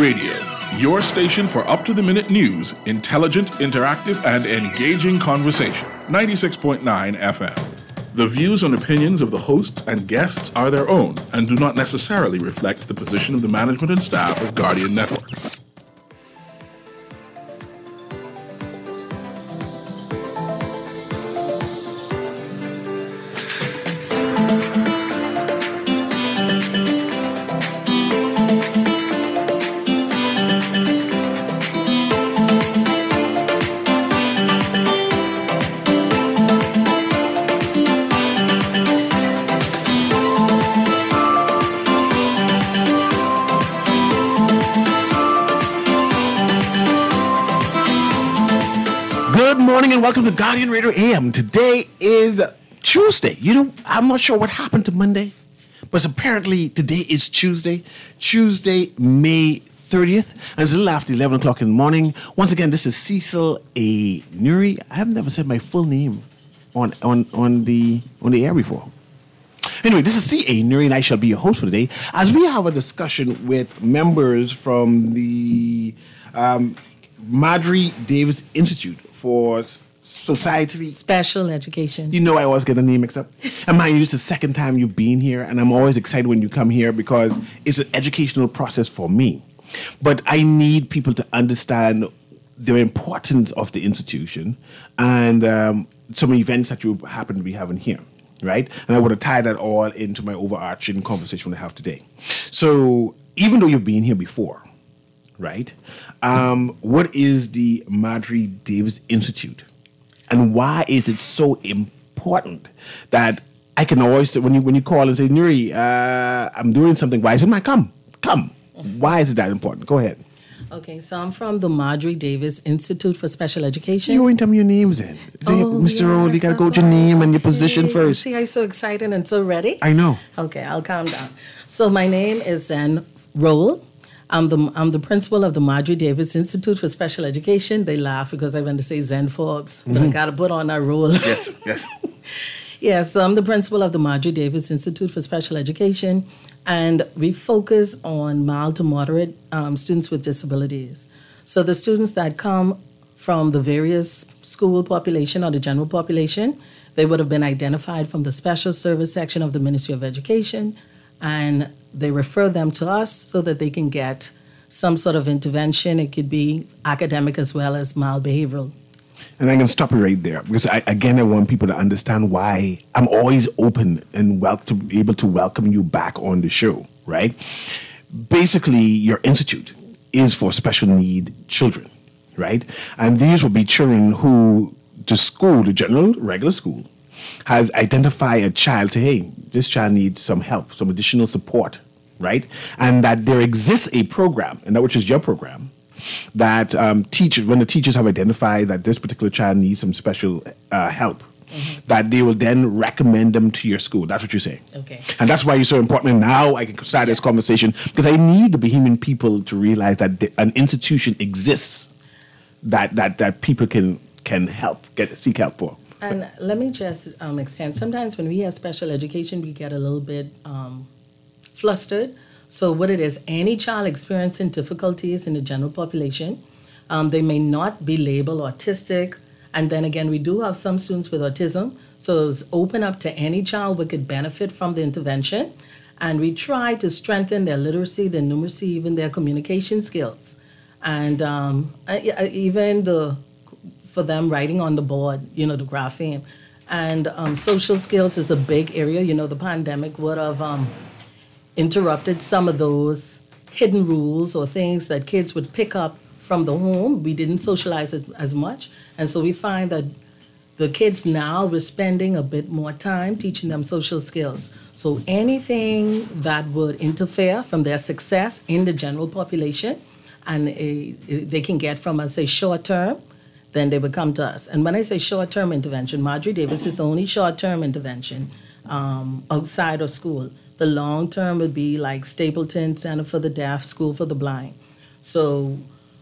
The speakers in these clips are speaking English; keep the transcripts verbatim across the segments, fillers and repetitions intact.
Radio, your station for up-to-the-minute news, intelligent, interactive, and engaging conversation. ninety-six point nine F M. The views and opinions of the hosts and guests are their own and do not necessarily reflect the position of the management and staff of Guardian Network. Welcome to Guardian Radio A M. Today is Tuesday. You know, I'm not sure what happened to Monday, but apparently today is Tuesday, Tuesday, May thirtieth, and it's a little after eleven o'clock in the morning. Once again, this is Cecil A. Nuri. I have never said my full name on, on, on, the, on the air before. Anyway, this is C A. Nuri, and I shall be your host for today as we have a discussion with members from the um, Marjorie Davis Institute for Society Special Education. You know I always get the name mixed up. And mind you, this is the second time you've been here, and I'm always excited when you come here because it's an educational process for me. But I need people to understand the importance of the institution and um, some events that you happen to be having here, right? And I want to tie that all into my overarching conversation we have today. So even though you've been here before, right, um, what is the Marjorie Davis Institute? And why is it so important that I can always, when you when you call and say, Nuri, uh, I'm doing something, why is it my come? Come. Why is it that important? Go ahead. Okay, so I'm from the Marjorie Davis Institute for Special Education. You ain't tell me your names then. Say, oh, Mister yes, Rowell, you got to go with your name and your position okay. first. See, I'm so excited and so ready. I know. Okay, I'll calm down. So my name is Zen Rowell. I'm the I'm the principal of the Marjorie Davis Institute for Special Education. They laugh because I went to say Zen Forbes, but mm-hmm. I got to put on that role. Yes, yes. Yeah, so I'm the principal of the Marjorie Davis Institute for Special Education, and we focus on mild to moderate um, students with disabilities. So the students that come from the various school population or the general population, they would have been identified from the Special Service section of the Ministry of Education, and they refer them to us so that they can get some sort of intervention. It could be academic as well as mild behavioral. And I can stop you right there because, I, again, I want people to understand why I'm always open and wel- to be able to welcome you back on the show, right? Basically, your institute is for special need children, right? And these will be children who the school, the general regular school, has identified a child, say, hey, this child needs some help, some additional support, right? And that there exists a program, and that which is your program, that um, teachers, when the teachers have identified that this particular child needs some special uh, help, mm-hmm. that they will then recommend them to your school. That's what you're saying. Okay. And that's why you're so important. And now I can start this conversation because I need the Bahamian people to realize that the, an institution exists that that that people can can help, get seek help for. And let me just um, extend. Sometimes when we have special education, we get a little bit um, flustered. So what it is, any child experiencing difficulties in the general population, um, they may not be labeled autistic. And then again, we do have some students with autism. So it's open up to any child who could benefit from the intervention. And we try to strengthen their literacy, their numeracy, even their communication skills. And um, even the for them writing on the board, you know, the grapheme. And um, social skills is a big area. You know, the pandemic would have um, interrupted some of those hidden rules or things that kids would pick up from the home. We didn't socialize as, as much. And so we find that the kids now, we're spending a bit more time teaching them social skills. So anything that would interfere from their success in the general population, and a, they can get from us, say, short term, then they would come to us. And when I say short-term intervention, Marjorie Davis is the only short-term intervention um, outside of school. The long-term would be like Stapleton Center for the Deaf, School for the Blind. So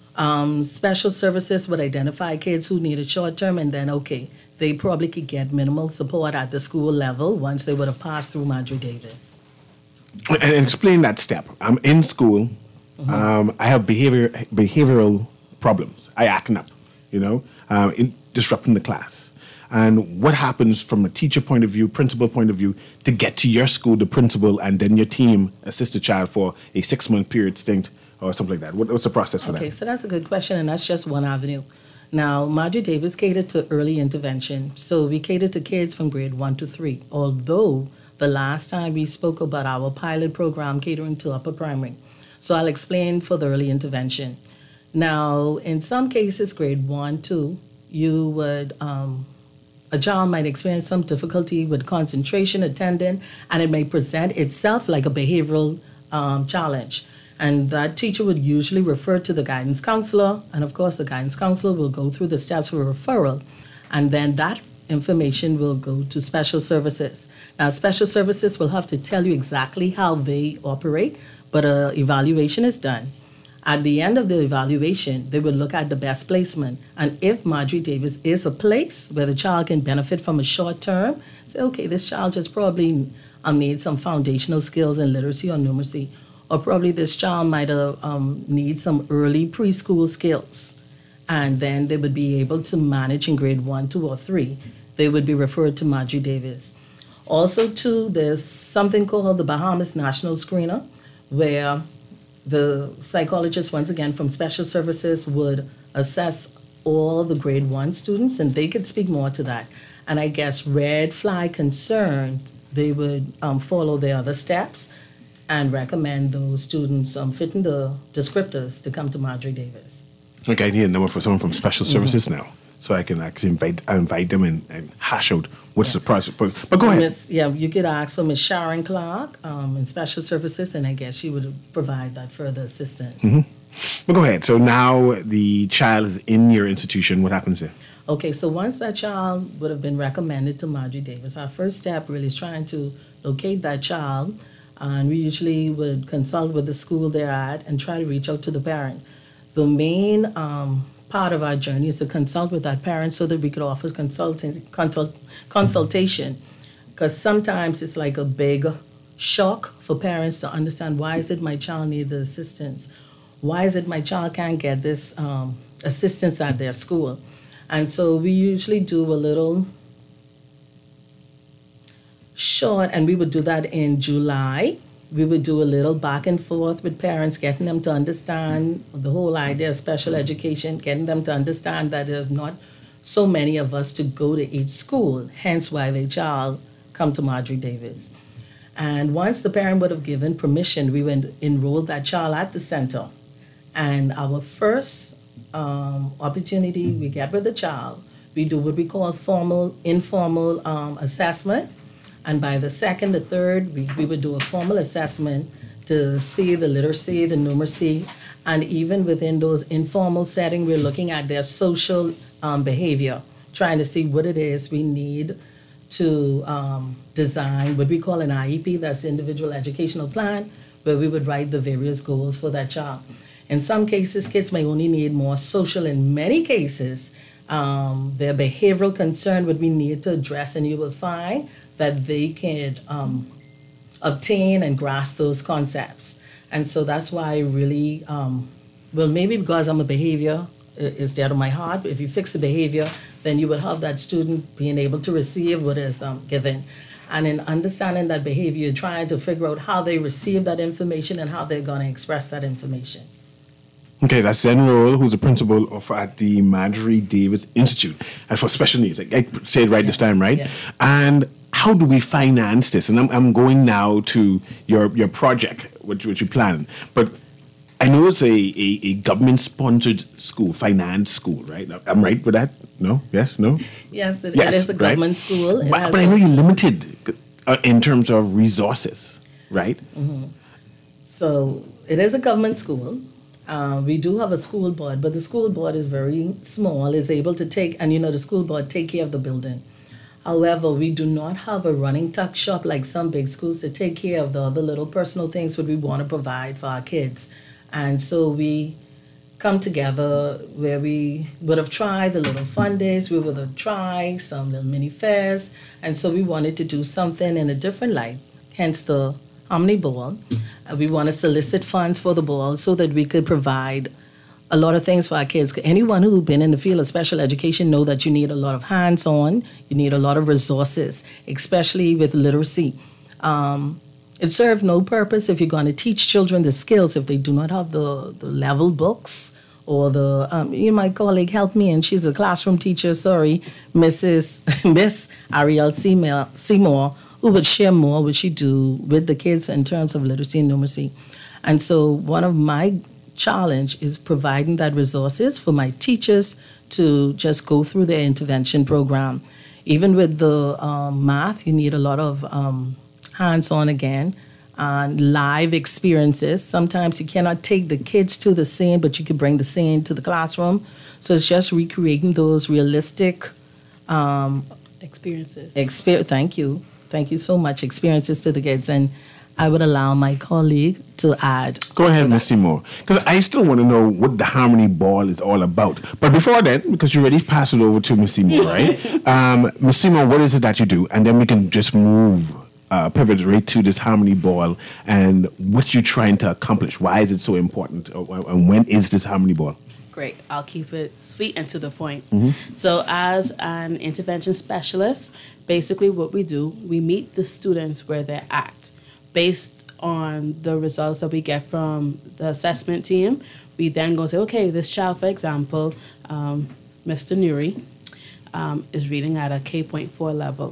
um, special services would identify kids who needed short-term, and then, okay, they probably could get minimal support at the school level once they would have passed through Marjorie Davis. And explain that step. I'm in school, Mm-hmm. Um, I have behavior behavioral problems. I acting up, you know, um, in disrupting the class. And what happens from a teacher point of view, principal point of view, to get to your school, the principal, and then your team assist the child for a six-month period stint or something like that? What, what's the process for okay, that? Okay, so that's a good question, and that's just one avenue. Now, Marjorie Davis catered to early intervention. So we catered to kids from grade one to three, although the last time we spoke about our pilot program catering to upper primary. So I'll explain for the early intervention. Now, in some cases, grade one, two, you would, um, a child might experience some difficulty with concentration, attending, and it may present itself like a behavioral um, challenge. And that teacher would usually refer to the guidance counselor, and of course the guidance counselor will go through the steps for referral, and then that information will go to special services. Now, special services will have to tell you exactly how they operate, but an evaluation is done. At the end of the evaluation, they will look at the best placement, and if Marjorie Davis is a place where the child can benefit from a short term, say, okay, this child just probably um, needs some foundational skills in literacy or numeracy, or probably this child might uh, um, need some early preschool skills. And then they would be able to manage in grade one, two, or three. They would be referred to Marjorie Davis. Also, too, there's something called the Bahamas National Screener, where the psychologist, once again, from special services would assess all the grade one students, and they could speak more to that. And I guess red flag concern, they would um, follow the other steps and recommend those students um, fitting the descriptors to come to Marjorie Davis. Okay, I need a number for someone from special services mm-hmm. now, so I can actually invite invite them and, and hash out what's yeah. the process. But, but go ahead. Miss, yeah, you could ask for Miss Sharon Clark um, in special services, and I guess she would provide that further assistance. Mm-hmm. Well, go ahead. So now the child is in your institution. What happens there? Okay, so once that child would have been recommended to Marjorie Davis, our first step really is trying to locate that child. And we usually would consult with the school they're at and try to reach out to the parent. The main um, part of our journey is to consult with that parent so that we could offer consulting, consult, consultation. Because sometimes it's like a big shock for parents to understand, why is it my child needs the assistance? Why is it my child can't get this um, assistance at their school? And so we usually do a little short, and we would do that in July. We would do a little back and forth with parents, getting them to understand the whole idea of special education, getting them to understand that there's not so many of us to go to each school, hence why their child come to Marjorie Davis. And once the parent would have given permission, we would enroll that child at the center. And our first um, opportunity we get with the child, we do what we call formal, informal um, assessment. And by the second or third, we, we would do a formal assessment to see the literacy, the numeracy, and even within those informal settings, we're looking at their social um, behavior, trying to see what it is we need to um, design what we call an I E P, that's individual educational plan, where we would write the various goals for that child. In some cases, kids may only need more social. In many cases, um, their behavioral concern would be needed to address, and you will find that they can um, obtain and grasp those concepts. And so that's why I really, um, well, maybe because I'm a behavior, is there to my heart. If you fix the behavior, then you will have that student being able to receive what is um, given. And in understanding that behavior, you're trying to figure out how they receive that information and how they're going to express that information. Okay, that's Zen Roll, who's the principal of at the Marjorie Davis Institute and for special needs. I, I said right yes. this time, right? Yes. And how do we finance this? And I'm, I'm going now to your your project, which, which you plan. But I know it's a, a, a government-sponsored school, finance school, right? I'm right with that? No? Yes? No? Yes, it, yes, it is a government right? school. It but, but I know you're limited uh, in terms of resources, right? Mm-hmm. So it is a government school. Uh, we do have a school board, but the school board is very small, is able to take, and you know, the school board take care of the building. However, we do not have a running tuck shop like some big schools to take care of the other little personal things that we want to provide for our kids. And so we come together where we would have tried the little fun days, we would have tried some little mini fairs, and so we wanted to do something in a different light, hence the Harmony Ball. Uh, we want to solicit funds for the ball so that we could provide a lot of things for our kids. Anyone who's been in the field of special education know that you need a lot of hands-on, you need a lot of resources, especially with literacy. Um, it serves no purpose if you're going to teach children the skills if they do not have the, the level books or the, um, you know, my colleague helped me, and she's a classroom teacher, sorry, Missus Miss Ariel Seymour, Seymour, who would share more what she do with the kids in terms of literacy and numeracy. And so one of my challenge is providing that resources for my teachers to just go through their intervention program. Even with the um, math, you need a lot of um, hands-on again, and live experiences. Sometimes you cannot take the kids to the scene, but you can bring the scene to the classroom. So it's just recreating those realistic um, experiences. Exper- thank you. Thank you so much. Experiences to the kids. And I would allow my colleague to add. Go ahead, Miz Seymour, because I still want to know what the Harmony Ball is all about. But before that, because you already passed it over to Miz Seymour, right? um, Miz Seymour, what is it that you do? And then we can just move, uh, pivot right to this Harmony Ball and what you're trying to accomplish. Why is it so important? And when is this Harmony Ball? Great. I'll keep it sweet and to the point. Mm-hmm. So as an intervention specialist, basically what we do, we meet the students where they're at. Based on the results that we get from the assessment team, we then go say, okay, this child, for example, um, Mister Nuri, um, is reading at a K point four level.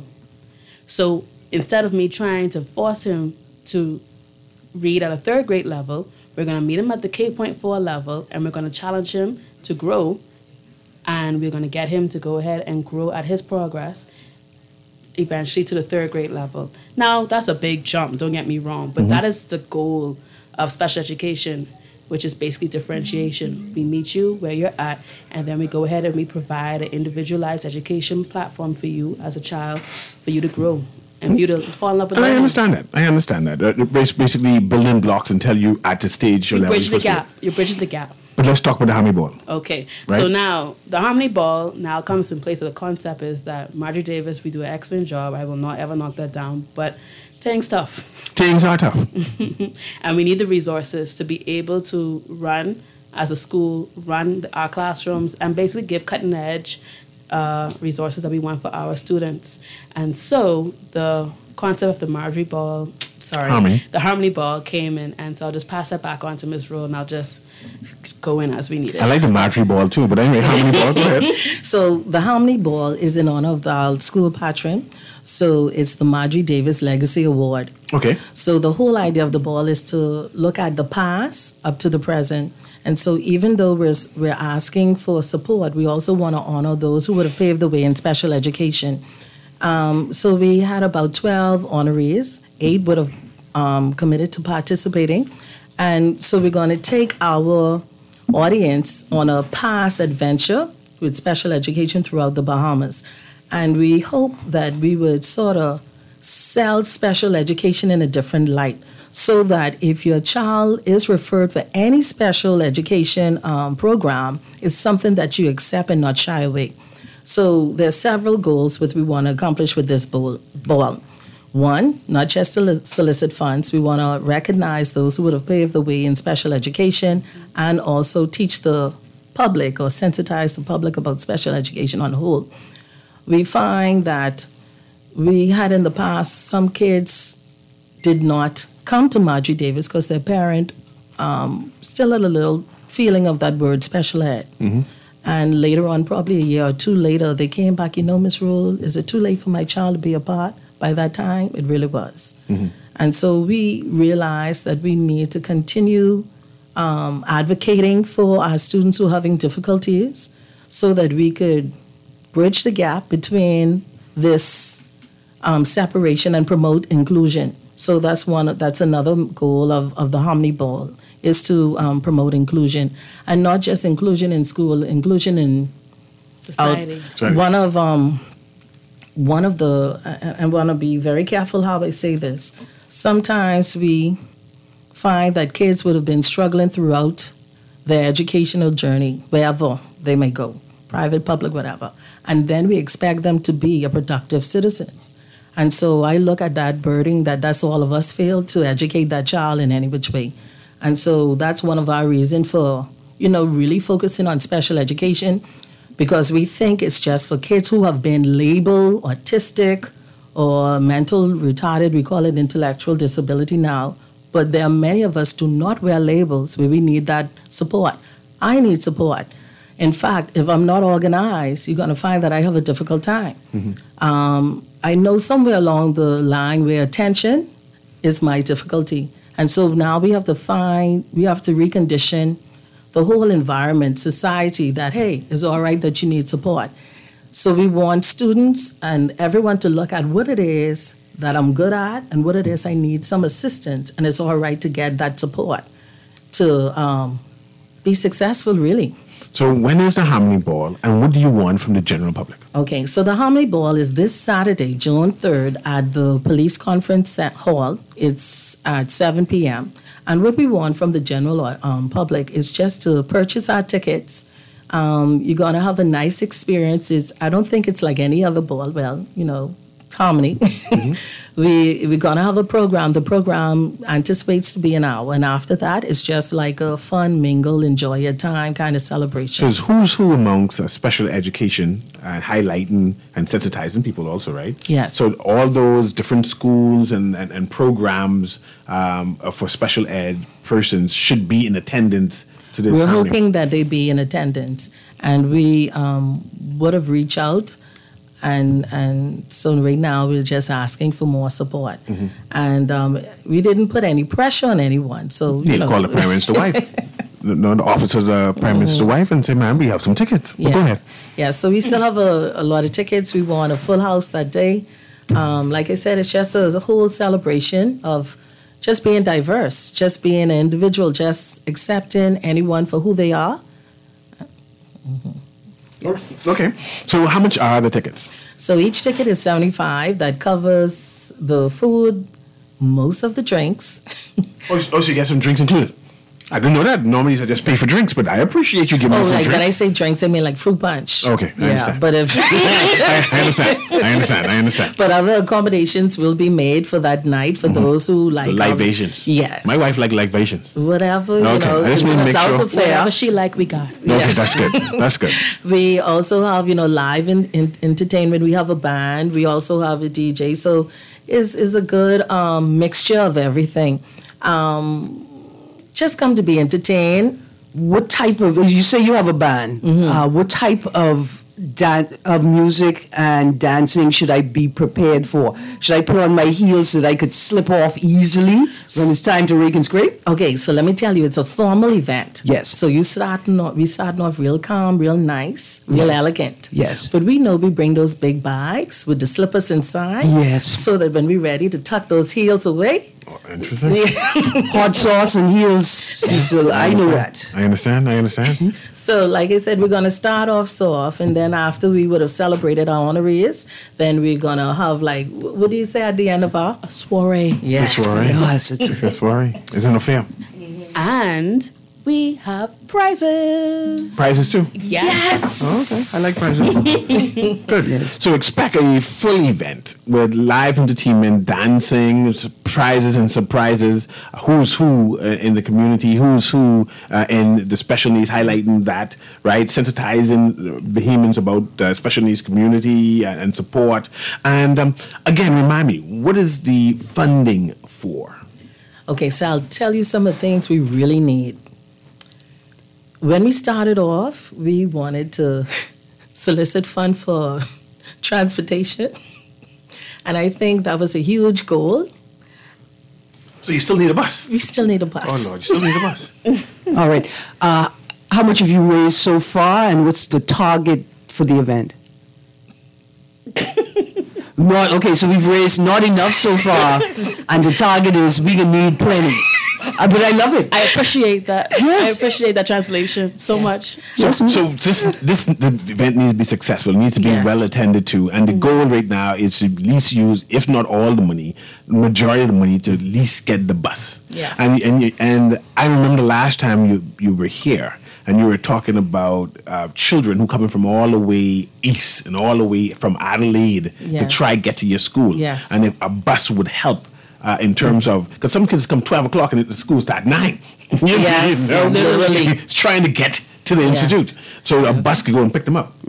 So instead of me trying to force him to read at a third grade level, we're going to meet him at the K point four level, and we're going to challenge him to grow, and we're going to get him to go ahead and grow at his progress eventually to the third grade level. Now, that's a big jump, don't get me wrong, but mm-hmm. that is the goal of special education, which is basically differentiation. We meet you where you're at, and then we go ahead and we provide an individualized education platform for you as a child, for you to grow and for you to fall in love with and learning. I understand that. I understand that. Uh, basically building blocks until you at the stage you're you bridge the gap. You're bridging the gap. But let's talk about the Harmony Ball. Okay. Right? So now, the Harmony Ball now comes in place. So the concept is that Marjorie Davis, we do an excellent job. I will not ever knock that down. But things tough. Things are tough. And we need the resources to be able to run as a school, run our classrooms, and basically give cutting edge uh, resources that we want for our students. And so the concept of the Marjorie Ball, sorry, Harmony. the Harmony Ball came in, and so I'll just pass that back on to Miz Rowe, and I'll just go in as we need it. I like the Marjorie Ball too, but anyway, Harmony Ball, go ahead. So the Harmony Ball is in honor of the school patron. So it's the Marjorie Davis Legacy Award. Okay. So the whole idea of the ball is to look at the past up to the present. And so even though we're, we're asking for support, we also want to honor those who would have paved the way in special education. Um, so we had about twelve honorees. Eight would have um, committed to participating. And so we're going to take our audience on a past adventure with special education throughout the Bahamas. And we hope that we would sort of sell special education in a different light, so that if your child is referred for any special education um, program, it's something that you accept and not shy away. So there are several goals which we want to accomplish with this ball. One, not just to solicit funds, we want to recognize those who would have paved the way in special education, and also teach the public or sensitize the public about special education on the whole. We find that we had in the past some kids did not come to Marjorie Davis because their parent um, still had a little feeling of that word special ed. Mm-hmm. And later on, probably a year or two later, they came back, you know, Miz Rule, is it too late for my child to be a part? By that time, it really was. Mm-hmm. And so we realized that we need to continue um, advocating for our students who are having difficulties so that we could bridge the gap between this um, separation and promote inclusion. So that's one. That's another goal of, of the Harmony Ball, is to um, promote inclusion, and not just inclusion in school, inclusion in society. Uh, one of um, one of the. I, I want to be very careful how I say this. Sometimes we find that kids would have been struggling throughout their educational journey, wherever they may go, private, public, whatever, and then we expect them to be a productive citizens. And so I look at that burden that that's all of us failed to educate that child in any which way. And so that's one of our reasons for, you know, really focusing on special education, because we think it's just for kids who have been labeled autistic or mental retarded. We call it intellectual disability now. But there are many of us do not wear labels where we need that support. I need support. In fact, if I'm not organized, you're going to find that I have a difficult time. Mm-hmm. Um, I know somewhere along the line where attention is my difficulty. And so now we have to find, we have to recondition the whole environment, society, that, hey, it's all right that you need support. So we want students and everyone to look at what it is that I'm good at and what it is I need some assistance. And it's all right to get that support to um, be successful, really. So when is the Harmony Ball, and what do you want from the general public? Okay, so the Harmony Ball is this Saturday, June third, at the Police Conference Hall. It's at seven p.m. And what we want from the general um, public is just to purchase our tickets. Um, you're going to have a nice experience. It's, I don't think it's like any other ball. Well, you know, Harmony. Mm-hmm. we, we're going to have a program. The program anticipates to be an hour. And after that, it's just like a fun, mingle, enjoy your time kind of celebration. So it's who's who amongst uh, special education and highlighting and sensitizing people also, right? Yes. So all those different schools and, and, and programs um, for special ed persons should be in attendance to this. We're Harmony. hoping that they be in attendance. And we um, would have reached out. And and so right now we're just asking for more support, mm-hmm. and um, we didn't put any pressure on anyone. So you, you know. Call the Prime Minister's wife, no, the office of the Prime Minister's mm-hmm. wife, and say, "Man, we have some tickets." Well, yes. Go ahead. Yeah, so we still have a, a lot of tickets. We want a full house that day. Um, like I said, it's just a, a whole celebration of just being diverse, just being an individual, just accepting anyone for who they are. Mm-hmm. Yes. Okay. So how much are the tickets? So each ticket is seventy-five dollars. That covers the food, most of the drinks. oh, so you get some drinks included? I didn't know that. Normally I just pay for drinks, but I appreciate you giving oh, me some like drinks. When I say drinks, I mean like fruit punch. Okay, I yeah, understand. But if I, I understand. I understand. I understand. But other accommodations will be made for that night for mm-hmm. those who like the libations. Um, yes. My wife like libations. Whatever, okay. you know, I just it's an make adult sure. affair. Whatever she like, we got. Okay, yeah. That's good. That's good. We also have, you know, live in, in, entertainment. We have a band. We also have a D J. So it's, it's a good um, mixture of everything. Um, just come to be entertained. What type of, you say you have a band, mm-hmm. uh, what type of dan- of music and dancing should I be prepared for? Should I put on my heels so that I could slip off easily when it's time to rake and scrape? Okay, so let me tell you, it's a formal event. Yes. So you starting off, we starting off real calm, real nice, real yes. elegant. Yes. But we know we bring those big bags with the slippers inside. Yes. So that when we're ready to tuck those heels away. Oh, interesting. Hot sauce and heels, Cecil. I, I know that. I understand. I understand. So, like I said, we're going to start off soft, and then after we would have celebrated our honorees, then we're going to have, like, what do you say at the end of our? A soiree. Yes. A soiree. Yes, it's a soiree. Isn't it fair? And we have prizes. Prizes too? Yes. Oh, okay. I like prizes. Good. Yes. So expect a full event with live entertainment, dancing, prizes and surprises. Who's who uh, in the community? Who's who uh, in the special needs? Highlighting that, right? Sensitizing Bahamians about the special needs community and, and support. And um, again, remind me, what is the funding for? Okay, so I'll tell you some of the things we really need. When we started off, we wanted to solicit funds for transportation. And I think that was a huge goal. So you still need a bus? We still need a bus. Oh, Lord, you still need a bus. All right. Uh, how much have you raised so far, and what's the target for the event? Not okay, so we've raised not enough so far, and the target is we're gonna need plenty. Uh, but I love it. I appreciate that. Yes. I appreciate that translation so yes. much. So, Yes. so this this the event needs to be successful. It needs to be Yes. well attended to, and the goal right now is to at least use, if not all the money, majority of the money to at least get the bus. Yes. And and you, and I remember last time you you were here, and you were talking about uh, children who coming from all the way east and all the way from Adelaide to Yes. try get to your school. Yes. And if a bus would help uh, in terms of, because some kids come twelve o'clock and the school start at nine. Yes, literally. Trying to get to the Yes. institute. So a bus could go and pick them up.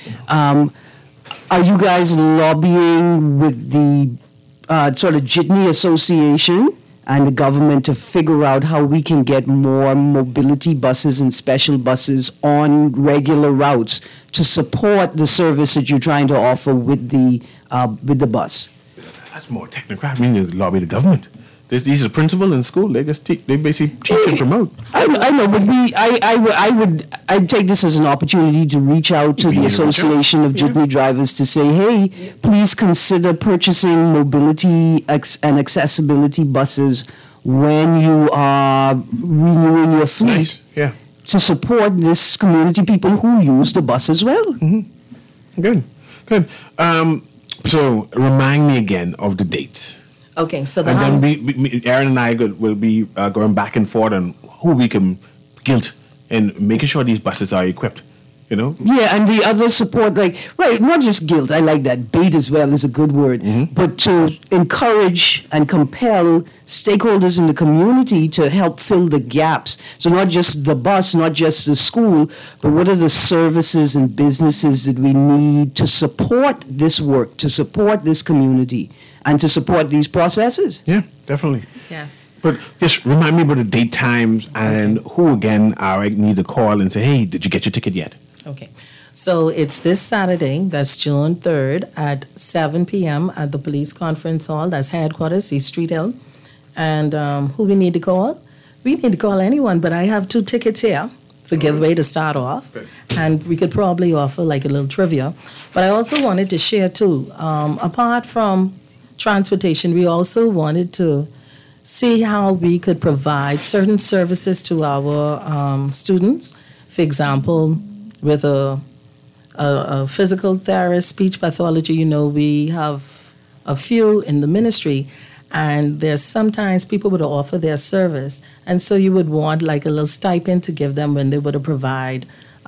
Um, are you guys lobbying with the uh, sort of Jitney Association and the government to figure out how we can get more mobility buses and special buses on regular routes to support the service that you're trying to offer with the uh, with the bus? That's more technocrat. We need to lobby the government. This, these are principal in school. They just teach, they basically teach and promote. I, I know, but we, I, I, would- I would, I'd take this as an opportunity to reach out to We the need to reach out. Association of Jitney Drivers to say, hey, please consider purchasing mobility ex- and accessibility buses when you are renewing your fleet Nice. Yeah. to support this community people who use the bus as well. Good. Good. Um, so remind me again of the dates. Okay, so the And then hum- we, we, me- Aaron and I go- will be uh, going back and forth on who we can guilt in making sure these buses are equipped. You know? Yeah, and the other support, like, right, not just guilt, I like that, bait as well is a good word, but to encourage and compel stakeholders in the community to help fill the gaps. So not just the bus, not just the school, but what are the services and businesses that we need to support this work, to support this community, and to support these processes? Yeah, definitely. yes. But just remind me about the date times and who again I need to call and say, hey, did you get your ticket yet? Okay. So it's this Saturday, that's June third at seven p.m. at the police conference hall. That's headquarters, East Street Hill. And um, who we need to call? We need to call anyone, but I have two tickets here for giveaway to start off. Good. And we could probably offer like a little trivia. But I also wanted to share too, um, apart from transportation, we also wanted to see how we could provide certain services to our um, students. For example, with a, a, a physical therapist, speech pathology, you know, we have a few in the ministry, and there's sometimes people would offer their service, and so you would want like a little stipend to give them when they would provide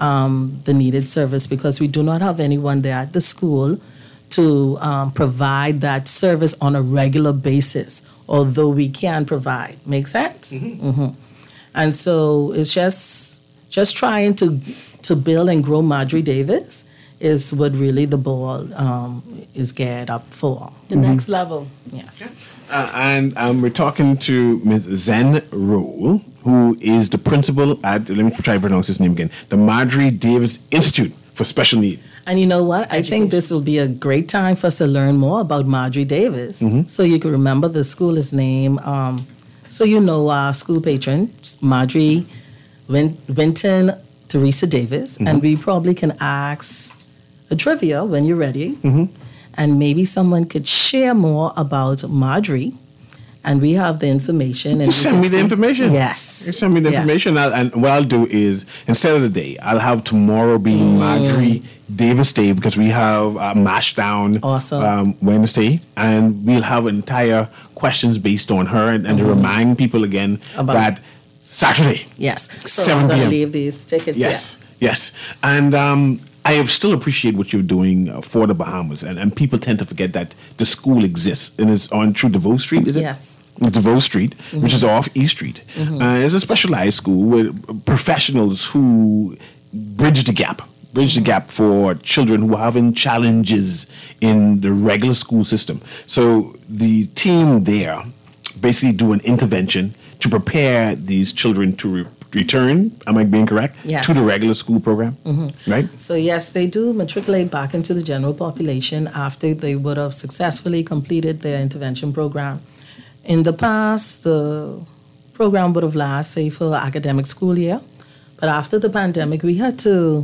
um, the needed service, because we do not have anyone there at the school to um, provide that service on a regular basis, although we can provide. Make sense? Mm-hmm. And so it's just just trying to to build and grow Marjorie Davis is what really the ball um, is geared up for. The next level. Yes. Uh, and um, we're talking to Miz Zen Roll, who is the principal at, let me try to pronounce his name again, the Marjorie Davis Institute for Special Needs. And you know what? I think this will be a great time for us to learn more about Marjorie Davis. Mm-hmm. So you can remember the school is named, um, so you know our school patron, Marjorie Win- Winton Teresa Davis. Mm-hmm. And we probably can ask a trivia when you're ready. Mm-hmm. And maybe someone could share more about Marjorie. And we have the information. And You we send can me the see- information. Yes. You send me the Yes. information, I'll, and what I'll do is, instead of the day, I'll have tomorrow be Mm. Marjorie Davis Day, because we have uh, Mash Down Awesome. um, Wednesday, and we'll have entire questions based on her, and, and to remind people again Mm-hmm. About- that Saturday, Yes. So seven I'm going to p.m. leave these tickets Yes, yes. And um, I still appreciate what you're doing uh, for the Bahamas. And, and people tend to forget that the school exists and it's on through DeVoe Street, is it? Yes. It's DeVoe Street, which is off East Street. Uh, it's a specialized school with professionals who bridge the gap. Bridge the gap for children who are having challenges in the regular school system. So the team there basically do an intervention to prepare these children to re- return, am I being correct? Yes. To the regular school program, right? So yes, they do matriculate back into the general population after they would have successfully completed their intervention program. In the past, the program would have lasted, say, for academic school year. But after the pandemic, we had to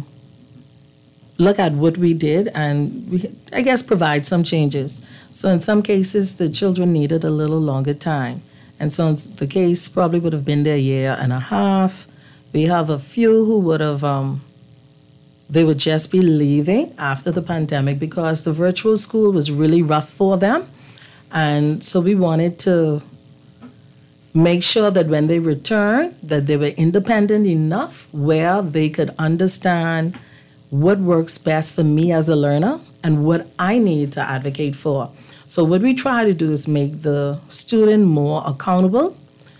look at what we did and, we, I guess, provide some changes. So in some cases, the children needed a little longer time. And so the case probably would have been there a year and a half. We have a few who would have, um, they would just be leaving after the pandemic because the virtual school was really rough for them. And so we wanted to make sure that when they return, that they were independent enough where they could understand what works best for me as a learner and what I need to advocate for. So what we try to do is make the student more accountable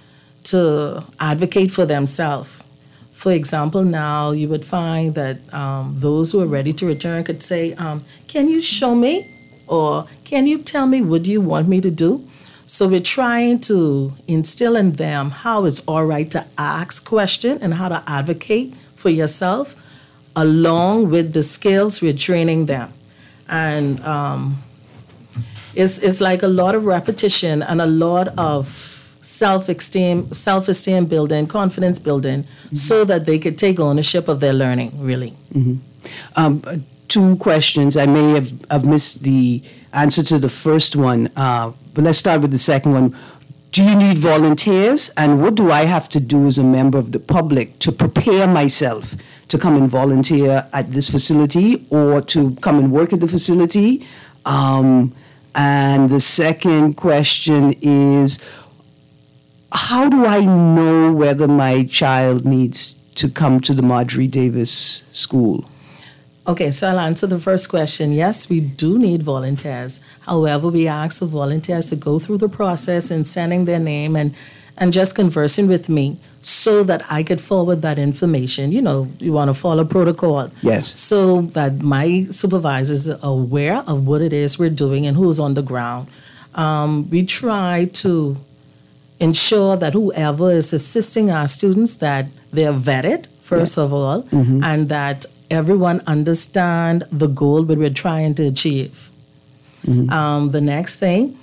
to advocate for themselves. For example, now you would find that um, those who are ready to return could say, um, can you show me? Or can you tell me what do you want me to do? So we're trying to instill in them how it's all right to ask questions and how to advocate for yourself, along with the skills we're training them. And um, it's, it's like a lot of repetition and a lot of self-esteem, self-esteem building, confidence building, mm-hmm. so that they could take ownership of their learning, really. Mm-hmm. Um, two questions. I may have, have missed the answer to the first one, uh, but let's start with the second one. Do you need volunteers, and what do I have to do as a member of the public to prepare myself to come and volunteer at this facility or to come and work at the facility? Um, and the second question is, how do I know whether my child needs to come to the Marjorie Davis School? Okay, so I'll answer the first question. Yes, we do need volunteers. However, we ask the volunteers to go through the process and sending their name and, and just conversing with me so that I could forward that information. You know, you want to follow protocol. Yes. So that my supervisors are aware of what it is we're doing and who's on the ground. Um, we try to ensure that whoever is assisting our students, that they're vetted, first yeah. of all, mm-hmm. and that everyone understand the goal that we're trying to achieve. Mm-hmm. Um, the next thing,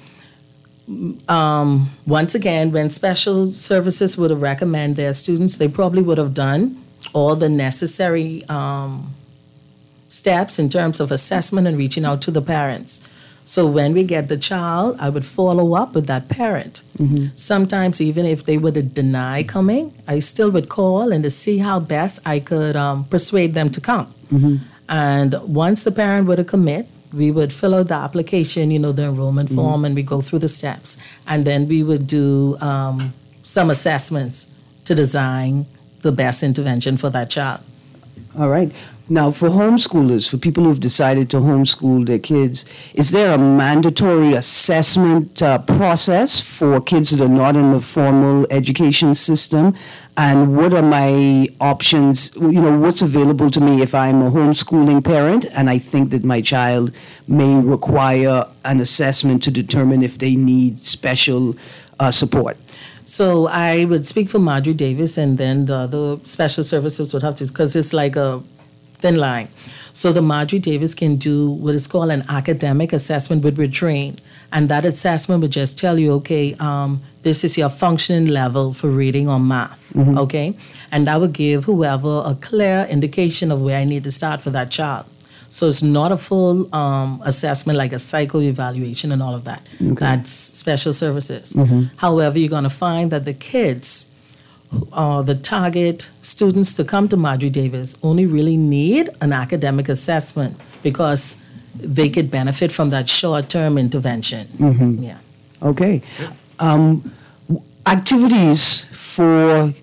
um, once again, when special services would have recommend their students, they probably would have done all the necessary um, steps in terms of assessment and reaching out to the parents. So when we get the child, I would follow up with that parent. Mm-hmm. Sometimes even if they would deny coming, I still would call and to see how best I could um, persuade them to come. Mm-hmm. And once the parent would commit, we would fill out the application, you know, the enrollment mm-hmm. form, and we go through the steps. And then we would do um, some assessments to design the best intervention for that child. All right. Now, for homeschoolers, for people who've decided to homeschool their kids, is there a mandatory assessment uh, process for kids that are not in the formal education system? And what are my options? You know, what's available to me if I'm a homeschooling parent and I think that my child may require an assessment to determine if they need special uh, support? So I would speak for Marjorie Davis, and then the other special services would have to, because it's like a thin line. So the Marjorie Davis can do what is called an academic assessment with retrain. And that assessment would just tell you, okay, um, this is your functioning level for reading or math, mm-hmm. okay? And that would give whoever a clear indication of where I need to start for that child. So it's not a full um, assessment like a cycle evaluation and all of that. Okay. That's special services. Mm-hmm. However, you're going to find that the kids, uh, the target students to come to Marjorie Davis only really need an academic assessment because they could benefit from that short-term intervention. Mm-hmm. Yeah. Okay. Um, activities for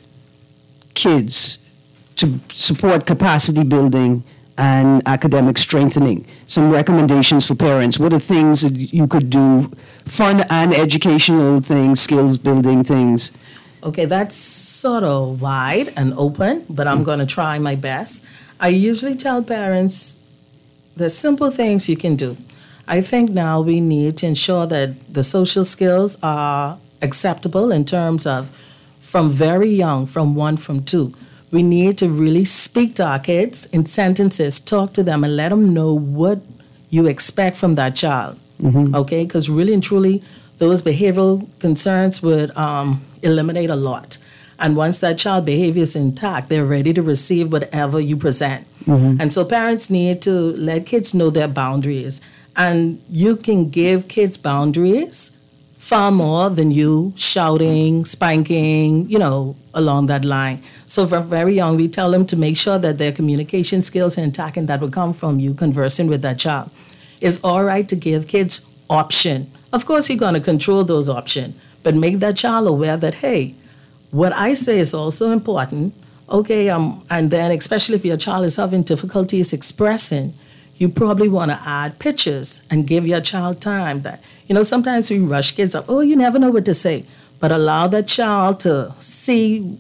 kids to support capacity building and academic strengthening. Some recommendations for parents. What are things that you could do, fun and educational things, skills building things? Okay, that's sort of wide and open, but I'm going to try my best. I usually tell parents there's simple things you can do. I think now we need to ensure that the social skills are acceptable in terms of from very young, from one, from two. We need to really speak to our kids in sentences, talk to them, and let them know what you expect from that child, mm-hmm. okay? Because really and truly, those behavioral concerns would um, eliminate a lot. And once that child behavior is intact, they're ready to receive whatever you present. Mm-hmm. And so parents need to let kids know their boundaries. And you can give kids boundaries far more than you shouting, spanking, you know, along that line. So from very young, we tell them to make sure that their communication skills are intact, and that will come from you conversing with that child. It's all right to give kids option. Of course, you're going to control those options, but make that child aware that, hey, what I say is also important. Okay, um, and then especially if your child is having difficulties expressing, you probably want to add pictures and give your child time. That, you know, sometimes we rush kids up, oh, you never know what to say, but allow that child to see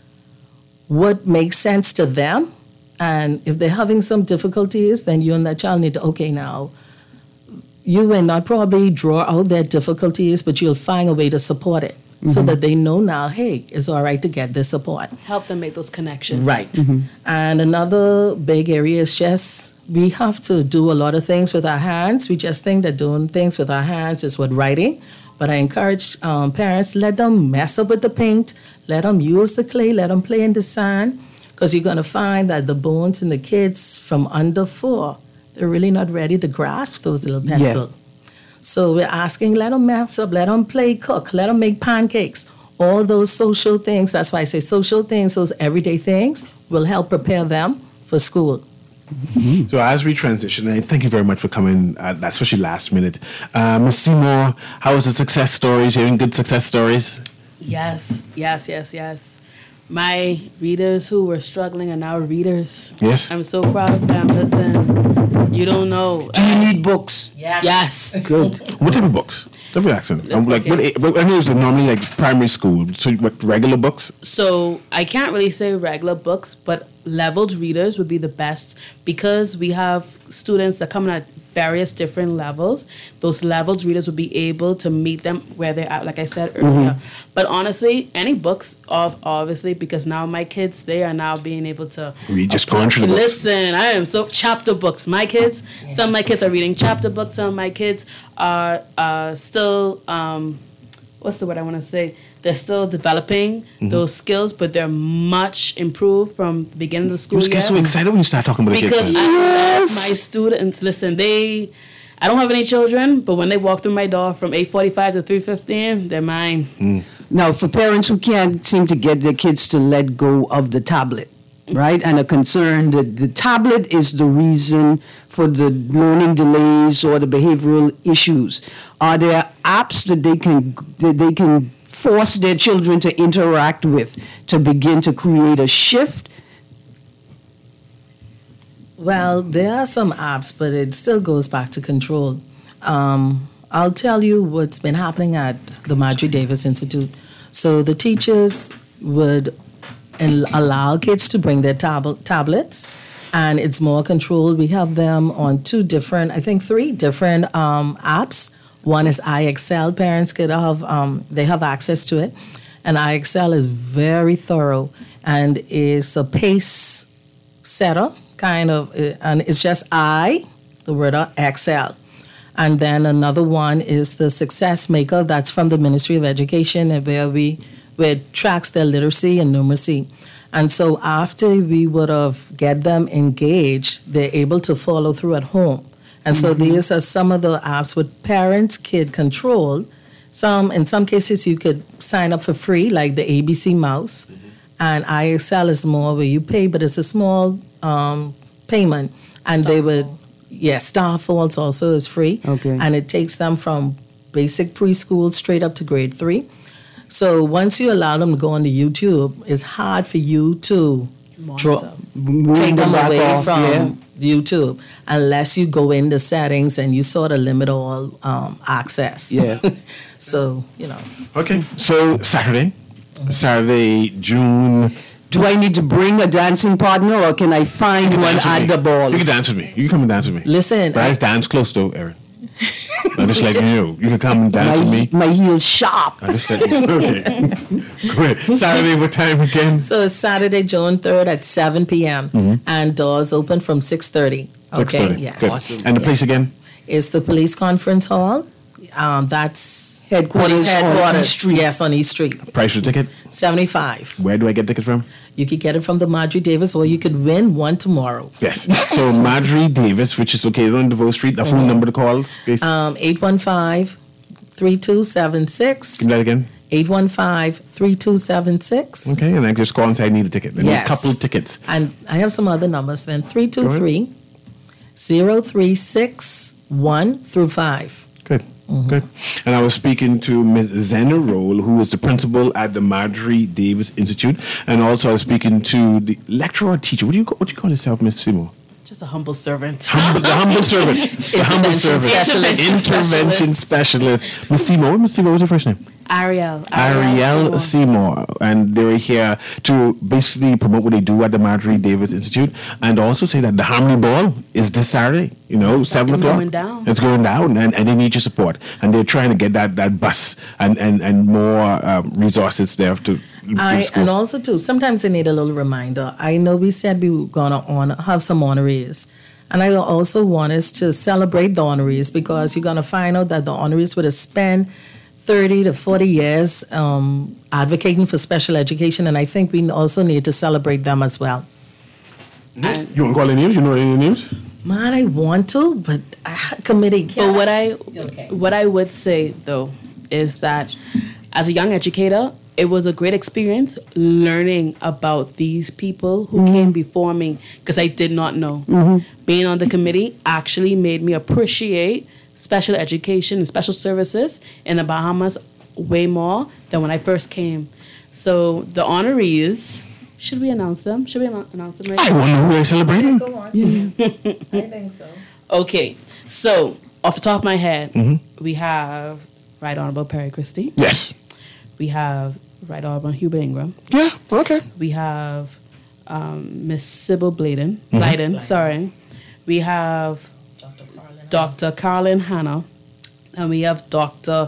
what makes sense to them. And if they're having some difficulties, then you and that child need to, okay, now, you will not probably draw out their difficulties, but you'll find a way to support it mm-hmm. so that they know now, hey, it's all right to get this support. Help them make those connections. Right. Mm-hmm. And another big area is just, we have to do a lot of things with our hands. We just think that doing things with our hands is what writing. But I encourage um, parents, let them mess up with the paint, let them use the clay, let them play in the sand, because you're going to find that the bones in the kids from under four, they're really not ready to grasp those little pencils. Yeah. So we're asking, let them mess up, let them play cook, let them make pancakes. All those social things, that's why I say social things, those everyday things, will help prepare them for school. Mm-hmm. So as we transition, and thank you very much for coming, uh, especially last minute. Uh, Miz Seymour, how was the success stories? Hearing good success stories? Yes, yes, yes, yes. My readers who were struggling are now readers. Yes. I'm so proud of them. Listen, you don't know. Do you need books? Yes. Yes. Good. What type of books? Don't be asking. Um, like, Okay. what, I mean, it's normally like primary school. So, what, regular books? So I can't really say regular books, but leveled readers would be the best because we have students that come in at various different levels. Those leveled readers will be able to meet them where they're at, like I said earlier. Mm-hmm. But honestly, any books, of obviously, because now my kids, they are now being able to Read, just going through the books. Listen, I am so chapter books. My kids, some of my kids are reading chapter books. Some of my kids are uh, still, um, what's the word I want to say? They're still developing mm-hmm. those skills, but they're much improved from the beginning of the school You year. get so excited when you start talking about Because the kids. I man. love my students. Listen, they, I don't have any children, but when they walk through my door from eight forty-five to three fifteen, they're mine. Mm. Now, for parents who can't seem to get their kids to let go of the tablet, right, and are concerned that the tablet is the reason for the learning delays or the behavioral issues, are there apps that they can that they can force their children to interact with to begin to create a shift? Well, there are some apps, but it still goes back to control. Um, I'll tell you what's been happening at the Marjorie Davis Institute. So the teachers would al- allow kids to bring their tab- tablets, and it's more controlled. We have them on two different, I think three different um, apps. One is iExcel. Parents could have, um, they have access to it. And iExcel is very thorough and is a pace setter, kind of, and it's just I, the word Excel. And then another one is the Success Maker. That's from the Ministry of Education, where we where it tracks their literacy and numeracy. And so after we would have get them engaged, they're able to follow through at home. And so mm-hmm. these are some of the apps with parent-kid control. Some, in some cases, you could sign up for free, like the A B C Mouse. Mm-hmm. And iExcel is more where you pay, but it's a small um, payment. And Star they would, yes, yeah, Starfalls also is free. Okay. And it takes them from basic preschool straight up to grade three. So once you allow them to go on the YouTube, it's hard for you to draw, take them back away off, from yeah. YouTube unless you go in the settings and you sort of limit all um, access. Yeah. So, you know. Okay, so Saturday, Saturday, June. Do I need to bring a dancing partner, or can I find one Dance with at me. the ball? You can dance with me. You can come and dance with me. Listen, But I just dance close though, Erin. I'm just letting you know. You can come and dance My, with me. my heels sharp. I just let you know. Okay. Great. Saturday, what time again? So it's Saturday, June third at seven p.m. Mm-hmm. and doors open from six thirty. Okay, six thirty. yes. Good. Awesome. And the Yes. place again? It's the police conference hall. Um, that's Headquarters police on headquarters. East Street. Yes, on East Street. Price for the ticket? seventy-five. Where do I get tickets from? You could get it from the Marjorie Davis, or you could win one tomorrow. Yes. So Marjorie Davis, which is located on DeVoe Street, the phone number to call. Okay. Um, eight one five, three two seven six. Give me that again. eight one five, three two seven six. Okay, and I just call and say I need a ticket. I need Yes. a couple of tickets. And I have some other numbers then. three two three, zero three six one through five. Good. Good. And I was speaking to Miz Zena Roll, who is the principal at the Marjorie Davis Institute, and also I was speaking to the lecturer or teacher. What do you call, what do you call yourself, Miz Simo? Just a humble servant. Humble, the humble servant. The humble servant. specialist. Intervention specialist. Miz Seymour. Miz Seymour, what's your first name? Ariel. Ariel Seymour. And they were here to basically promote what they do at the Marjorie Davis Institute and also say that the Harmony Ball is this Saturday, you know, seven It's o'clock. going down. It's going down, and, and they need your support. And they're trying to get that, that bus and, and, and more um, resources there to, to I, school. and also too, sometimes they need a little reminder. I know we said we were gonna honor, have some honorees, and I also want us to celebrate the honorees because you're gonna find out that the honorees would have spent thirty to forty years um, advocating for special education, and I think we also need to celebrate them as well. You want to call any names? You know any names? Man, I want to, but uh, committee But can't. what I Okay. what I would say though is that as a young educator, it was a great experience learning about these people who came before me because I did not know. Being on the committee actually made me appreciate special education and special services in the Bahamas way more than when I first came. So the honorees, should we announce them? Should we annou- announce them right I now? wonder who they're celebrating. Go on. I think so. Okay, so off the top of my head, we have Right Honorable Perry Christie. Yes. We have Right Honorable Hubert Ingram. Yeah, okay. We have um, Miss Sybil Bladen. Blyden, sorry. We have Doctor Carolyn Hanna. And we have Doctor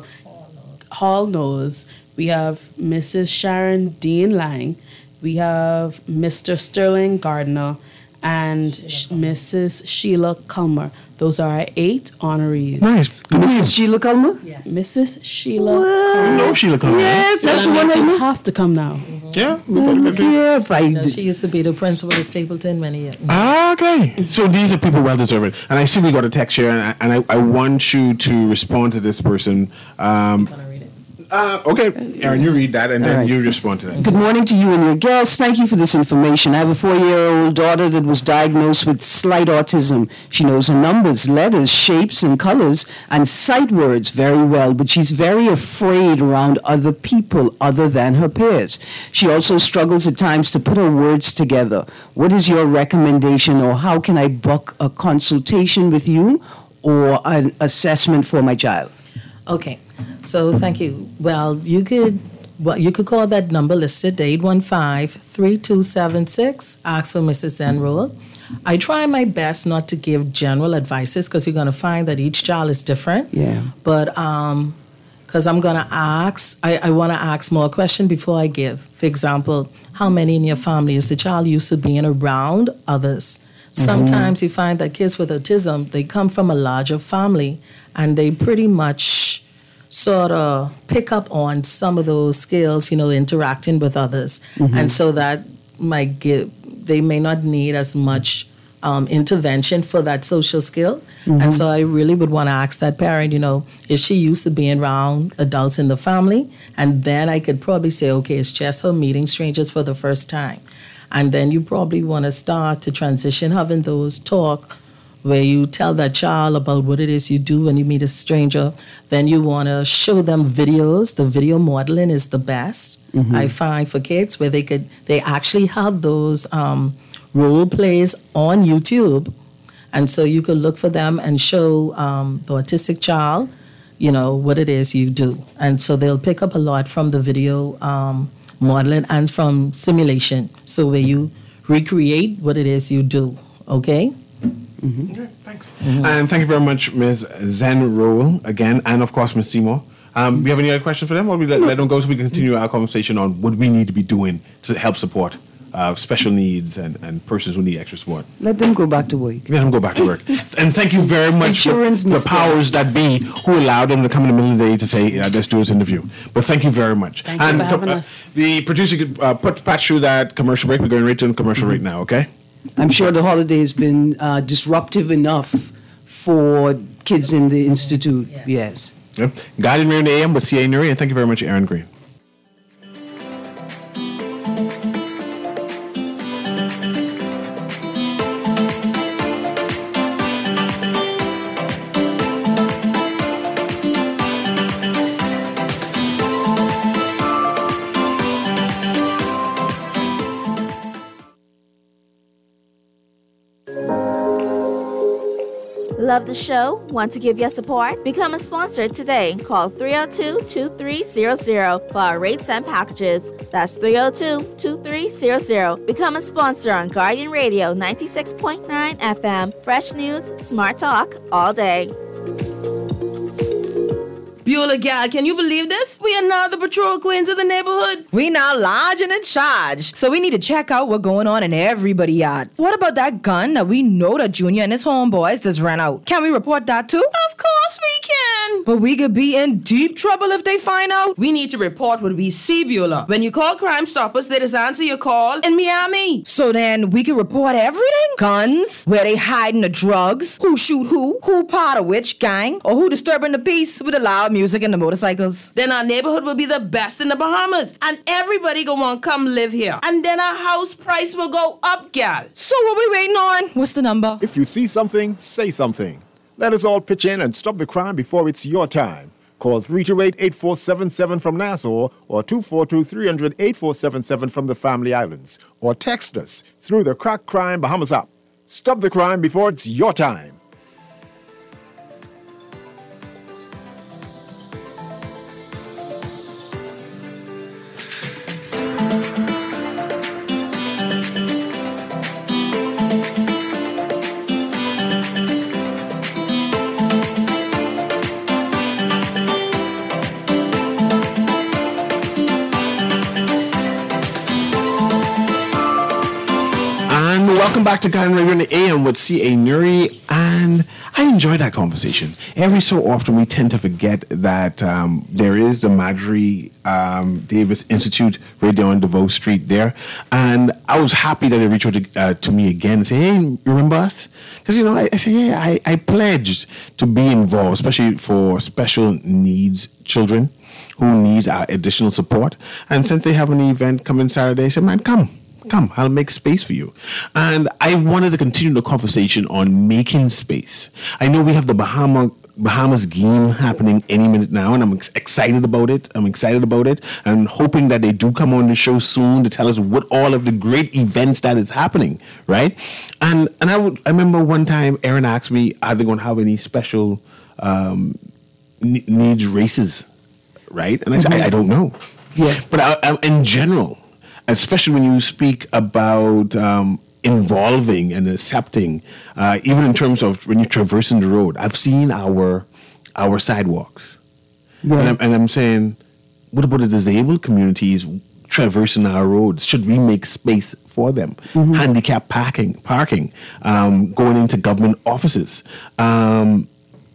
Hall Nose. We have Missus Sharon Dean Lang. We have Mister Sterling Gardner and Sh- Missus Sheila Culmer. Those are our eight honorees. Nice. Good Missus news. Sheila Culmer? Yes. Missus Sheila You know Sheila Cullen, right? Yes, that's That the one means I you know. have to come now. Yeah. we got a good team. Yeah, if I No, she used to be the principal of Stapleton many years. Ah, okay. So these are people well deserving. And I see we got a text here, and I, and I, I want you to respond to this person. Um, Gonna read it. uh, okay, Aaron, you read that, and then right. you respond to that. Good morning to you and your guests. Thank you for this information. I have a four-year-old daughter that was diagnosed with slight autism. She knows her numbers, letters, shapes, and colors, and sight words very well, but she's very afraid around other people other than her peers. She also struggles at times to put her words together. What is your recommendation, or how can I book a consultation with you or an assessment for my child? Okay, so thank you. Well, you could well you could call that number listed, eight one five, three two seven six, ask for Missus Enroll. I try my best not to give general advices because you're going to find that each child is different. Yeah. But um, because I'm going to ask, I, I want to ask more questions before I give. For example, how many in your family is the child used to being around others? Sometimes you find that kids with autism, they come from a larger family and they pretty much sort of pick up on some of those skills, you know, interacting with others. And so that might give, they may not need as much um, intervention for that social skill. And so I really would want to ask that parent, you know, is she used to being around adults in the family? And then I could probably say, okay, it's just her meeting strangers for the first time. And then you probably want to start to transition having those talk where you tell that child about what it is you do when you meet a stranger. Then you want to show them videos. The video modeling is the best, I find, for kids, where they could they actually have those um, role plays on YouTube. And so you could look for them and show um, the autistic child, you know, what it is you do. And so they'll pick up a lot from the video um, modeling and from simulation. So where you recreate what it is you do, okay? Okay, thanks. And thank you very much, Miz Zen Rowell, again, and of course, Miz Seymour. Um, do you have any other questions for them, or we let, let them go so we can continue our conversation on what we need to be doing to help support uh, special needs and, and persons who need extra support? Let them go back to work. Let them go back to work. And thank you very much for Insurance the mistake. powers that be who allowed them to come in the middle of the day to say, uh, let's do this interview. But thank you very much. Thank you and for having uh, us. The producer could uh, put patch through that commercial break. We're going right to the commercial right now, okay? I'm sure the holiday has been uh, disruptive enough for kids in the institute. Yeah. Yes. Yep. Guided Mirror in the A M with C A Nuri, and thank you very much, Aaron Green. Love the show? Want to give your support? Become a sponsor today. Call three oh two, two three zero zero for our rates and packages. That's three oh two, two three zero zero. Become a sponsor on Guardian Radio ninety-six point nine F M. Fresh news, smart talk, all day. Beulah, gal, can you believe this? We are now the patrol queens of the neighborhood. We now large and in charge. So we need to check out what's going on in everybody's yard. What about that gun that we know that Junior and his homeboys just ran out? Can we report that too? Of course we can. But we could be in deep trouble if they find out. We need to report what we see, Beulah. When you call Crime Stoppers, they just answer your call in Miami. So then we can report everything? Guns, where they hiding the drugs, who shoot who, who part of which gang, or who disturbing the peace with the loud music and the motorcycles. Then our neighborhood will be the best in the Bahamas, and everybody gonna want to come live here. And then our house price will go up, gal. So what we waiting on? What's the number? If you see something, say something. Let us all pitch in and stop the crime before it's your time. Call three two eight, eight four seven seven from Nassau or two four two, three hundred, eight four seven seven from the Family Islands. Or text us through the Crack Crime Bahamas app. Stop the crime before it's your time. Welcome back to Guardian Radio in the A M with C A. Nuri, and I enjoy that conversation. Every so often we tend to forget that um, there is the Marjorie um, Davis Institute right there on DeVoe Street there, and I was happy that they reached out to, uh, to me again and say, hey, you remember us? Because, you know, I, I say, yeah, I, I pledged to be involved, especially for special needs children who need our additional support. And since they have an event coming Saturday, I said, man, come. Come, I'll make space for you. And I wanted to continue the conversation on making space. I know we have the Bahama, Bahamas game happening any minute now, and I'm ex- excited about it. I'm excited about it, and hoping that they do come on the show soon to tell us what all of the great events that is happening, right? And and I would I remember one time Aaron asked me, are they going to have any special um, n- needs races, right? And I said, mm-hmm. I, I don't know. Yeah. But I, I, in general, especially when you speak about um, involving and accepting, uh, even in terms of when you're traversing the road. I've seen our our sidewalks, yeah. and, I'm, and I'm saying, what about the disabled communities traversing our roads? Should we make space for them? Mm-hmm. Handicap parking, parking, um, going into government offices. Um,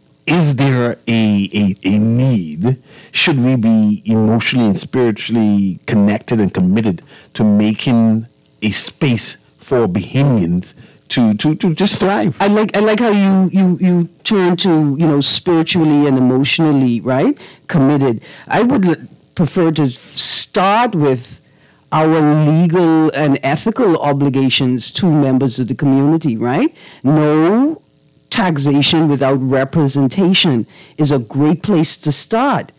Is there a, a a need? Should we be emotionally and spiritually connected and committed to making a space for Bahamians to, to, to just thrive? I like I like how you, you, you turn to, you know, spiritually and emotionally, right? Committed. I would l- prefer to start with our legal and ethical obligations to members of the community, right? No taxation without representation is a great place to start.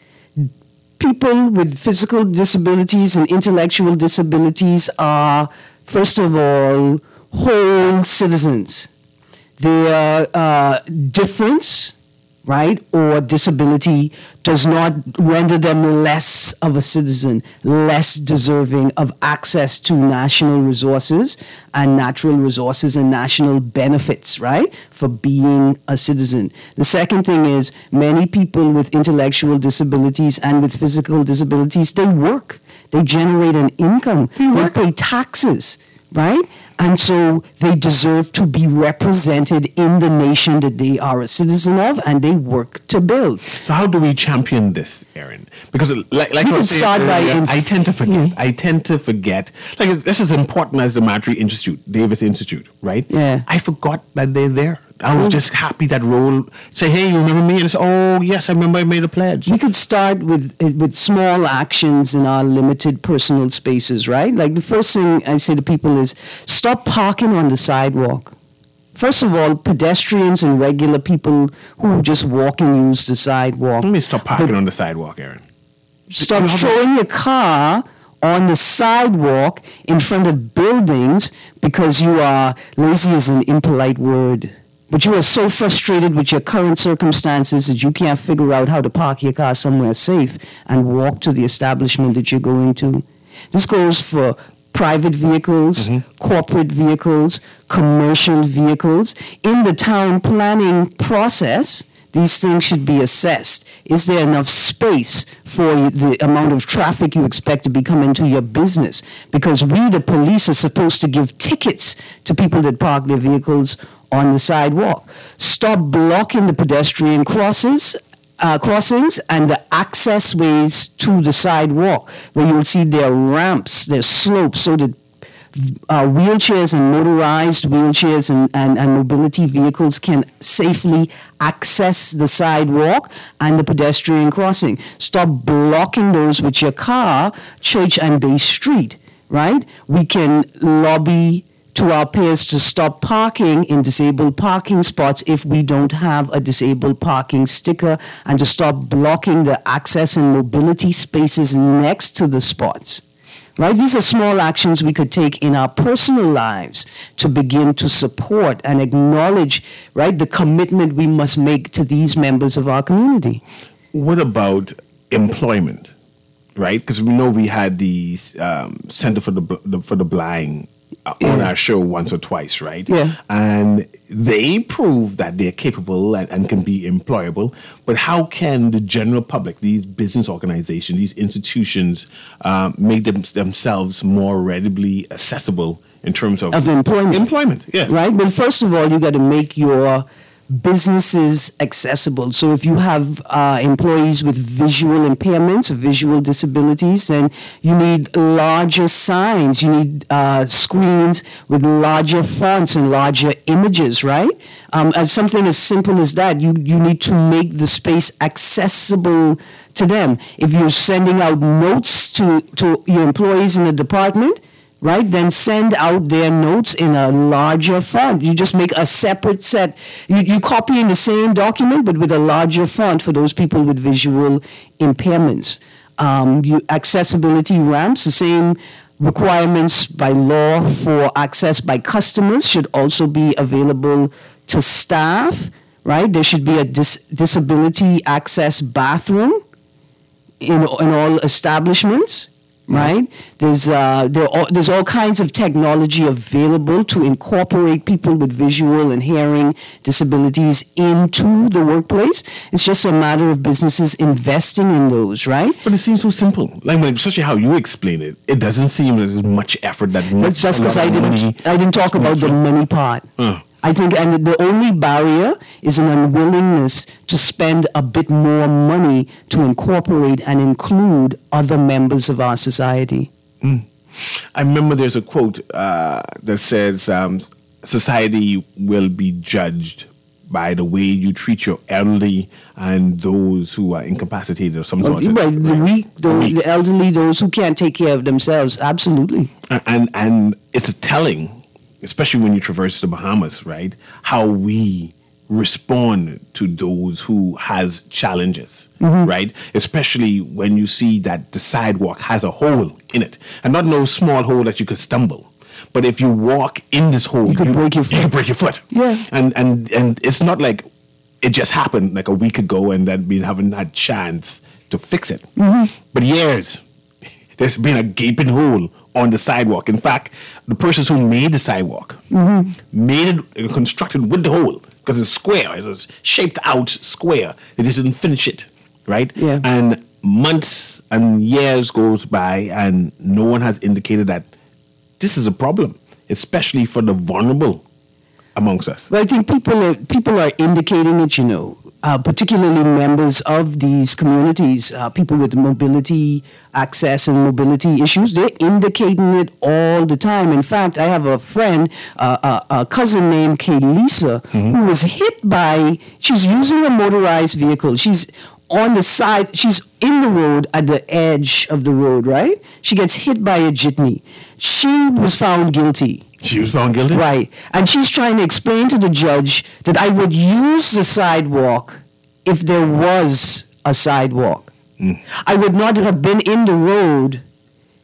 People with physical disabilities and intellectual disabilities are, first of all, whole citizens. Their uh, difference, right, or disability does not render them less of a citizen, less deserving of access to national resources and natural resources and national benefits, right, for being a citizen. The second thing is many people with intellectual disabilities and with physical disabilities, they work. They generate an income. They, they pay taxes, right? And so they deserve to be represented in the nation that they are a citizen of, and they work to build. So how do we champion this, Aaron? Because like, like we I can was saying start by earlier, inf- I tend to forget. Yeah. I tend to forget. Like this is important as the Marjorie Institute, Davis Institute, right? Yeah. I forgot that they're there. I was just happy that role. Say, hey, you remember me? And I say, oh, yes, I remember I made a pledge. We could start with with small actions in our limited personal spaces, right? Like the first thing I say to people is stop parking on the sidewalk. First of all, pedestrians and regular people who just walk and use the sidewalk. Let me stop parking but on the sidewalk, Aaron. Stop throwing your car on the sidewalk in front of buildings because you are lazy is an impolite word. but you are so frustrated with your current circumstances that you can't figure out how to park your car somewhere safe and walk to the establishment that you're going to. This goes for private vehicles, mm-hmm. corporate vehicles, commercial vehicles. In the town planning process, these things should be assessed. Is there enough space for the amount of traffic you expect to be coming to your business? Because we, the police, are supposed to give tickets to people that park their vehicles on the sidewalk. Stop blocking the pedestrian crosses, uh, crossings and the access ways to the sidewalk, where you will see there are ramps, there are slopes, so that Uh, wheelchairs and motorized wheelchairs and, and, and mobility vehicles can safely access the sidewalk and the pedestrian crossing. Stop blocking those with your car, Church and Bay Street, right? We can lobby to our peers to stop parking in disabled parking spots if we don't have a disabled parking sticker, and to stop blocking the access and mobility spaces next to the spots. Right? These are small actions we could take in our personal lives to begin to support and acknowledge, right, the commitment we must make to these members of our community. What about employment, right? Because we know we had the um, Center for the, the for the Blind uh, yeah. on our show once or twice, right? Yeah. And they prove that they're capable and, and can be employable. But how can the general public, these business organizations, these institutions, uh, make them, themselves more readily accessible in terms of, of employment? Employment, yes. Right? Well, first of all, you got to make your businesses accessible. So if you have uh, employees with visual impairments or visual disabilities, then you need larger signs. You need uh, screens with larger fonts and larger images, right? Um, as something as simple as that, you, you need to make the space accessible to them. If you're sending out notes to, to your employees in the department, right, then send out their notes in a larger font. You just make a separate set. You, you copy in the same document, but with a larger font for those people with visual impairments. Um, you, accessibility ramps, the same requirements by law for access by customers should also be available to staff, right? There should be a dis- disability access bathroom in, in all establishments. Right? There's uh, there all, there's all kinds of technology available to incorporate people with visual and hearing disabilities into the workplace. It's just a matter of businesses investing in those, right? But it seems so simple. Like, when, especially how you explain it, it doesn't seem there's much effort that much. That's because I didn't money. I didn't talk about the money part. Uh. I think, and the only barrier is an unwillingness to spend a bit more money to incorporate and include other members of our society. Mm. I remember there's a quote uh, that says, um, society will be judged by the way you treat your elderly and those who are incapacitated or some sort oh, of... Right, the weak, the, weak. the elderly, those who can't take care of themselves, absolutely. And, and, and it's telling, especially when you traverse the Bahamas, right, how we respond to those who has challenges, mm-hmm. right? Especially when you see that the sidewalk has a hole in it, and not no small hole that you could stumble. But if you walk in this hole, you could you, break your foot. You could break your foot. Yeah. And and and it's not like it just happened like a week ago and then we haven't had chance to fix it. Mm-hmm. But years, there's been a gaping hole on the sidewalk. In fact, the persons who made the sidewalk mm-hmm. made it constructed with the hole because it's square. It's a shaped out square. They didn't finish it, right? Yeah. And months and years goes by, and no one has indicated that this is a problem, especially for the vulnerable amongst us. Well, I think people are, people are indicating it, you know, uh, particularly members of these communities, uh, people with mobility access and mobility issues, they're indicating it all the time. In fact, I have a friend, uh, a, a cousin named Kaylisa, mm-hmm. who was hit by, she's using a motorized vehicle. She's on the side, she's in the road at the edge of the road, right? She gets hit by a jitney. She was found guilty. She was found guilty? Right. And she's trying to explain to the judge that I would use the sidewalk if there was a sidewalk. Mm. I would not have been in the road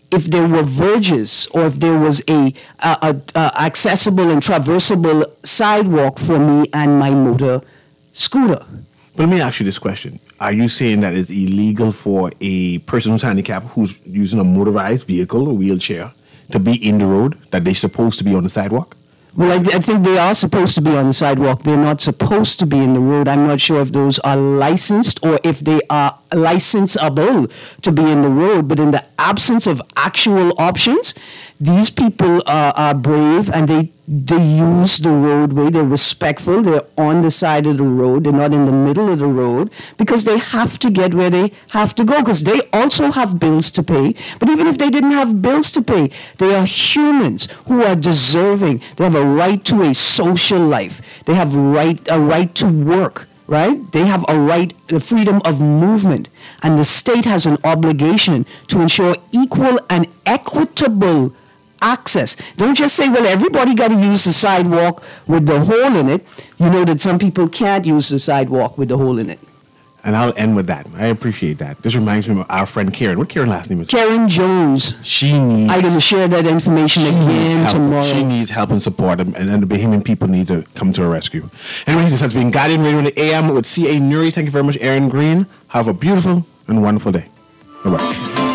if there were verges or if there was a, a, a, a accessible and traversable sidewalk for me and my motor scooter. But let me ask you this question. Are you saying that it's illegal for a person who's handicapped, who's using a motorized vehicle, a wheelchair, to be in the road, that they're supposed to be on the sidewalk? Well, I, I think they are supposed to be on the sidewalk. They're not supposed to be in the road. I'm not sure if those are licensed or if they are licensable to be in the road. But in the absence of actual options, these people are, are brave and they they use the roadway. They're respectful. They're on the side of the road. They're not in the middle of the road because they have to get where they have to go because they also have bills to pay. But even if they didn't have bills to pay, they are humans who are deserving. They have a right to a social life. They have right a right to work. Right? They have a right, the freedom of movement. And the state has an obligation to ensure equal and equitable access. Don't just say, well, everybody got to use the sidewalk with the hole in it. You know that some people can't use the sidewalk with the hole in it. And I'll end with that. I appreciate that. This reminds me of our friend Karen. What Karen's last name is? Karen Jones. She needs... I'm going to share that information again help. tomorrow. She needs help and support, and, and the Bahamian people need to come to her rescue. Anyway, this has been Guardian Radio in the A M with C A Nuri. Thank you very much, Aaron Green. Have a beautiful and wonderful day. Bye-bye.